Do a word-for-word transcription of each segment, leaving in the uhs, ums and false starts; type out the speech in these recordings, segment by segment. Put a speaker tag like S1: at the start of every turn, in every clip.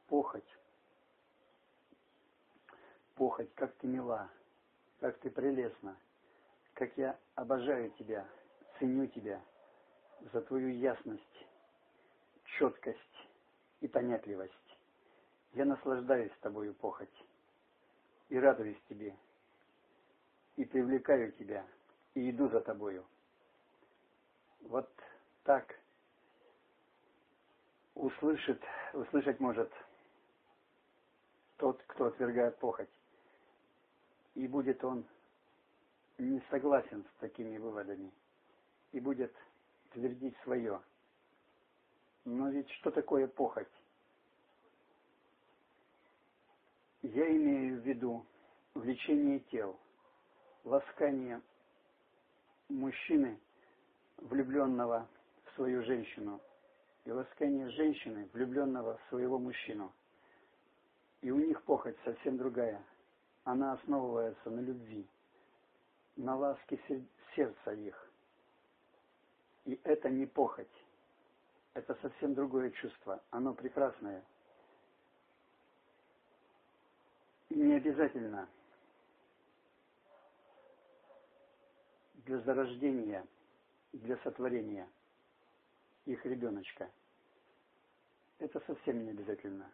S1: похоть. Похоть, как ты мила, как ты прелестна, как я обожаю тебя, ценю тебя за твою ясность, четкость и понятливость. Я наслаждаюсь тобою, похоть, и радуюсь тебе, и привлекаю тебя, и иду за тобою. Вот так услышит, услышать может тот, кто отвергает похоть. И будет он не согласен с такими выводами, и будет твердить свое. Но ведь что такое похоть? Я имею в виду влечение тел, ласкание мужчины, влюбленного в свою женщину, и ласкание женщины, влюбленного в своего мужчину. И у них похоть совсем другая. Она основывается на любви, на ласке сердца их. И это не похоть. Это совсем другое чувство. Оно прекрасное. И не обязательно для зарождения, для сотворения их ребеночка. Это совсем не обязательно.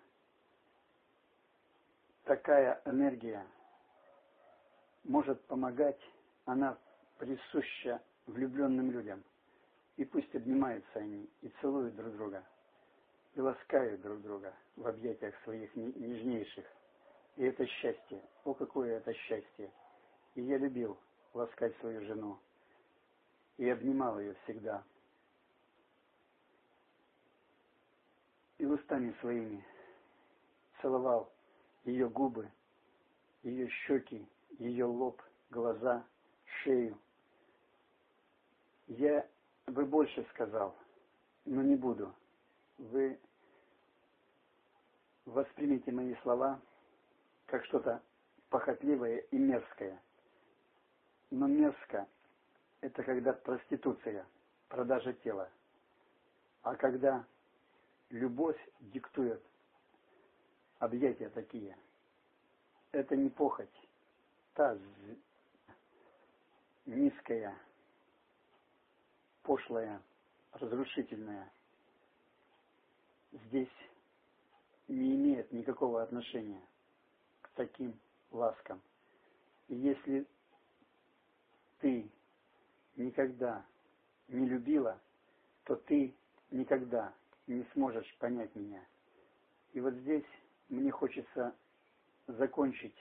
S1: Такая энергия может помогать, она присуща влюбленным людям. И пусть обнимаются они, и целуют друг друга, и ласкают друг друга в объятиях своих нежнейших. И это счастье. О, какое это счастье! И я любил ласкать свою жену, и обнимал ее всегда. И устами своими целовал ее губы, ее щеки, ее лоб, глаза, шею. Я бы больше сказал, но не буду. Вы воспримите мои слова как что-то похотливое и мерзкое. Но мерзко – это когда проституция, продажа тела. А когда любовь диктует объятия такие, это не похоть, та низкая, пошлая, разрушительная, здесь не имеет никакого отношения к таким ласкам. И если ты никогда не любила, то ты никогда не сможешь понять меня. И вот здесь мне хочется закончить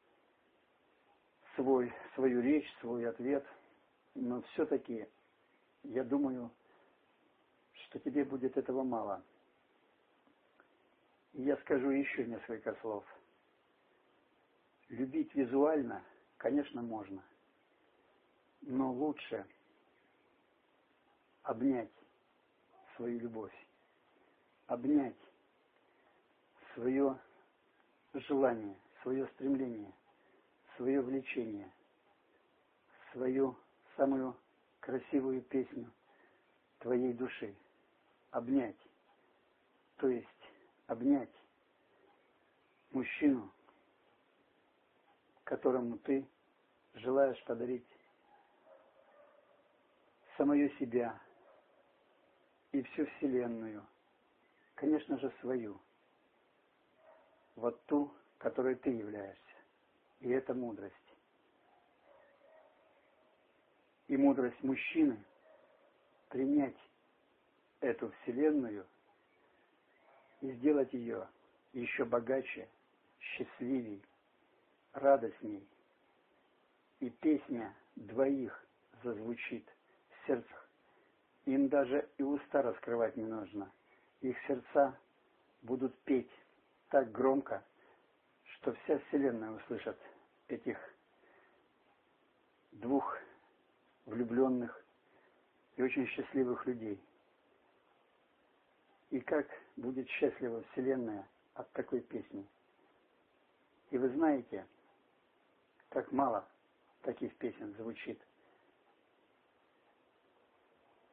S1: свой, свою речь, свой ответ, но все-таки я думаю, что тебе будет этого мало. И я скажу еще несколько слов. Любить визуально, конечно, можно, но лучше обнять свою любовь, обнять свое желание, свое стремление, свое влечение, свою самую красивую песню твоей души. Обнять, то есть обнять мужчину, которому ты желаешь подарить самую себя и всю Вселенную, конечно же, свою, вот ту, которой ты являешься. И это мудрость. И мудрость мужчины принять эту Вселенную и сделать ее еще богаче, счастливей, радостней. И песня двоих зазвучит в сердцах. Им даже и уста раскрывать не нужно. Их сердца будут петь так громко, что вся Вселенная услышит этих двух влюбленных и очень счастливых людей. И как будет счастлива Вселенная от такой песни. И вы знаете, как мало таких песен звучит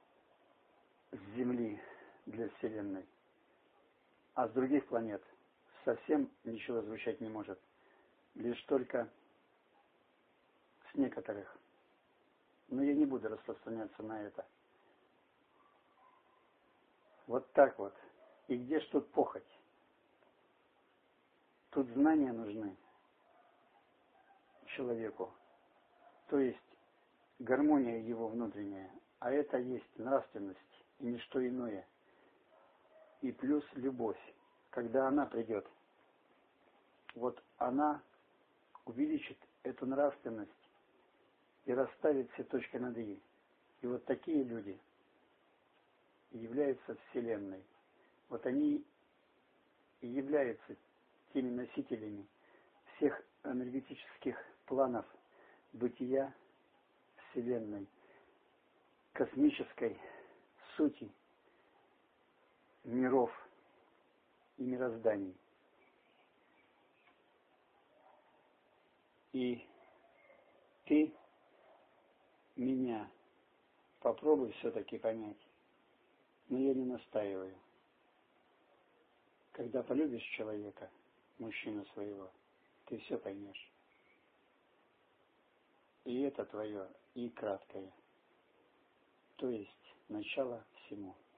S1: с Земли для Вселенной, а с других планет совсем ничего звучать не может. Лишь только с некоторых. Но я не буду распространяться на это. Вот так вот. И где ж тут похоть? Тут знания нужны человеку. То есть гармония его внутренняя. А это есть нравственность и ничто иное. И плюс любовь. Когда она придет, вот она увеличит эту нравственность и расставит все точки над «и». И вот такие люди являются Вселенной. Вот они и являются теми носителями всех энергетических планов бытия Вселенной, космической сути миров и мирозданий. И ты меня попробуй все-таки понять, но я не настаиваю. Когда полюбишь человека, мужчину своего, ты все поймешь. И это твое и краткое, то есть начало всему.